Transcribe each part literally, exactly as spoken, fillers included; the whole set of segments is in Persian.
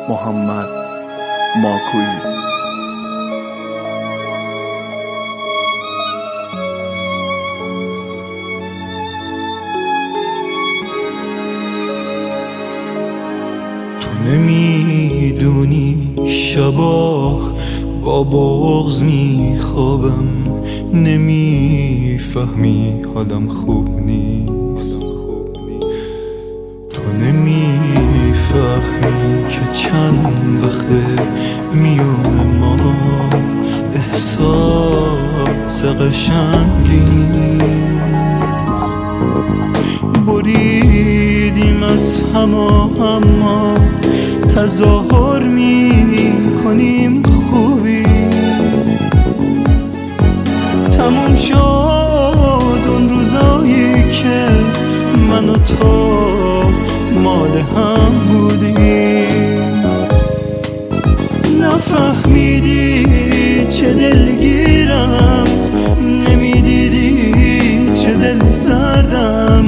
محمد ماکویی. تو نمیدونی شبا با بغض میخوابم، نمیفهمی حالم خوب نیست. تو نمیفهمی که چند وقته میون ما احساس قشنگی نیست. بریدیم از هم اما تظاهر میکنیم خوبی. تموم شد اون روزایی که من و تو مال هم بودیم. نفهمیدی چه دلگیرم، نمیدیدی چه دل سردم،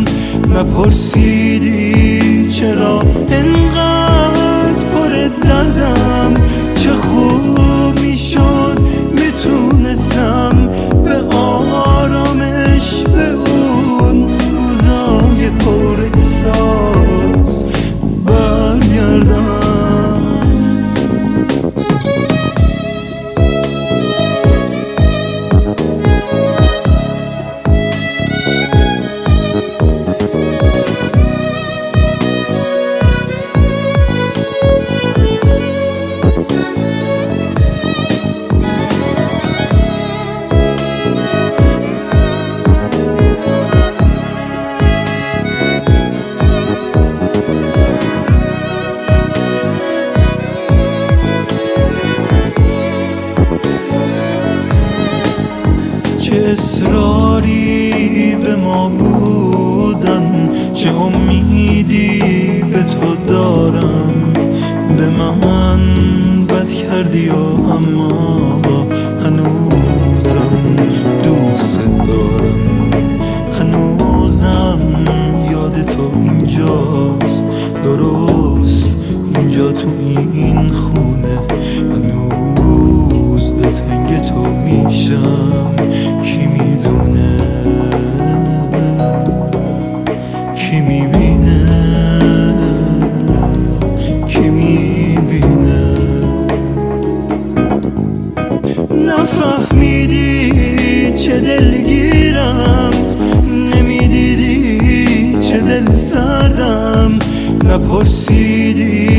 نپرسیدی چرا انقدر پر دردم. چه خوب میشد میتونستم به آرامش به اون روزای پر احساس برگردم. چه اصراری به ما بودن، چه امیدی به تو دارم. به من بد کردی و اما هنوزم دوست دارم. هنوزم یاد تو اینجاست، درست اینجا تو این خونه. هنوز دلتنگ تو میشم، کی میدونه کی میبینه کی میبینه. نفهمیدی چه دلگیرم، نمیدیدی چه دل سردم، نپرسیدی